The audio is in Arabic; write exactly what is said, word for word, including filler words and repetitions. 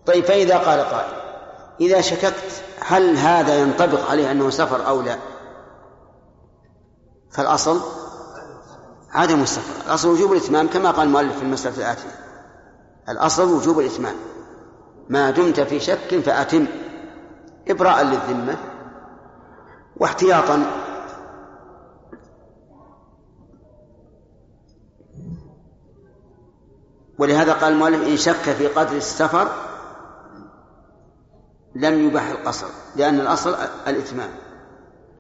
طيب، فإذا قال قائل إذا شككت هل هذا ينطبق عليه أنه سفر أو لا، فالأصل عدم السفر، الأصل وجوب الإتمام كما قال المؤلف في المسألة الآتية، الأصل وجوب الإتمام ما دمت في شك فأتم إبراء للذمة واحتياطا. ولهذا قال المؤلف إن شك في قدر السفر لم يبح القصر، لأن الأصل الإتمام.